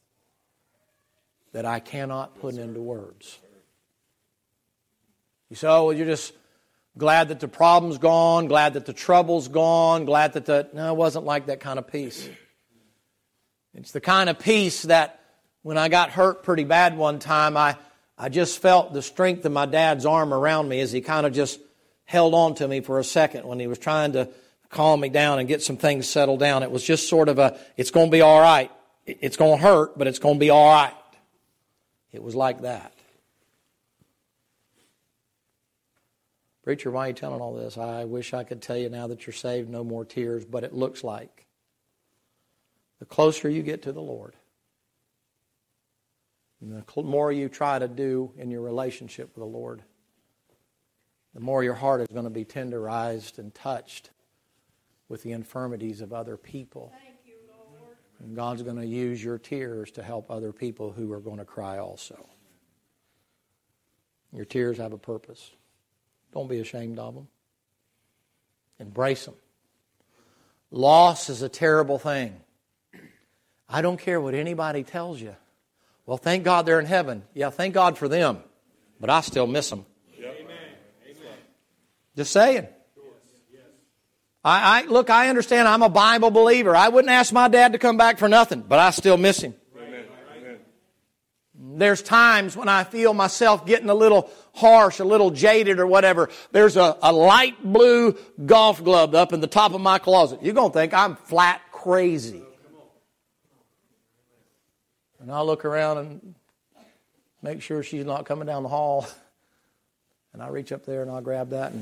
that I cannot put into words. You say, "Oh, well, you're just glad that the problem's gone, glad that the trouble's gone, glad that the..." No, it wasn't like that kind of peace. It's the kind of peace that when I got hurt pretty bad one time, I just felt the strength of my dad's arm around me as he kind of just held on to me for a second when he was trying to calm me down and get some things settled down. It was just sort of it's going to be all right. It's going to hurt, but it's going to be all right. It was like that. Preacher, why are you telling all this? I wish I could tell you now that you're saved, no more tears, but it looks like the closer you get to the Lord, and the more you try to do in your relationship with the Lord, the more your heart is going to be tenderized and touched with the infirmities of other people. Thank you, Lord. And God's going to use your tears to help other people who are going to cry also. Your tears have a purpose. Don't be ashamed of them. Embrace them. Loss is a terrible thing. I don't care what anybody tells you. Well, thank God they're in heaven. Yeah, thank God for them. But I still miss them. Yep. Just saying. Look, I understand I'm a Bible believer. I wouldn't ask my dad to come back for nothing, but I still miss him. Amen. There's times when I feel myself getting a little harsh, a little jaded or whatever. There's a light blue golf glove up in the top of my closet. You're going to think I'm flat crazy. And I'll look around and make sure she's not coming down the hall. And I reach up there and I'll grab that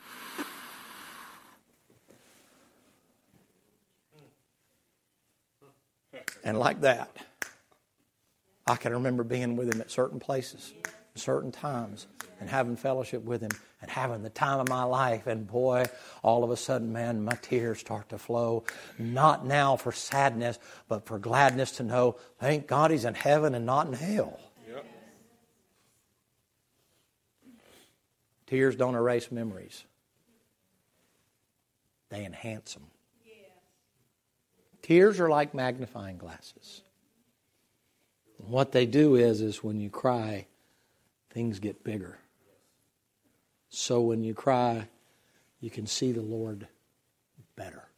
and like that, I can remember being with him at certain places, certain times, and having fellowship with him and having the time of my life. And boy, all of a sudden, man, my tears start to flow. Not now for sadness, but for gladness to know, thank God he's in heaven and not in hell. Yep. Tears don't erase memories. They enhance them. Tears are like magnifying glasses. And what they do is when you cry, things get bigger. So when you cry, you can see the Lord better.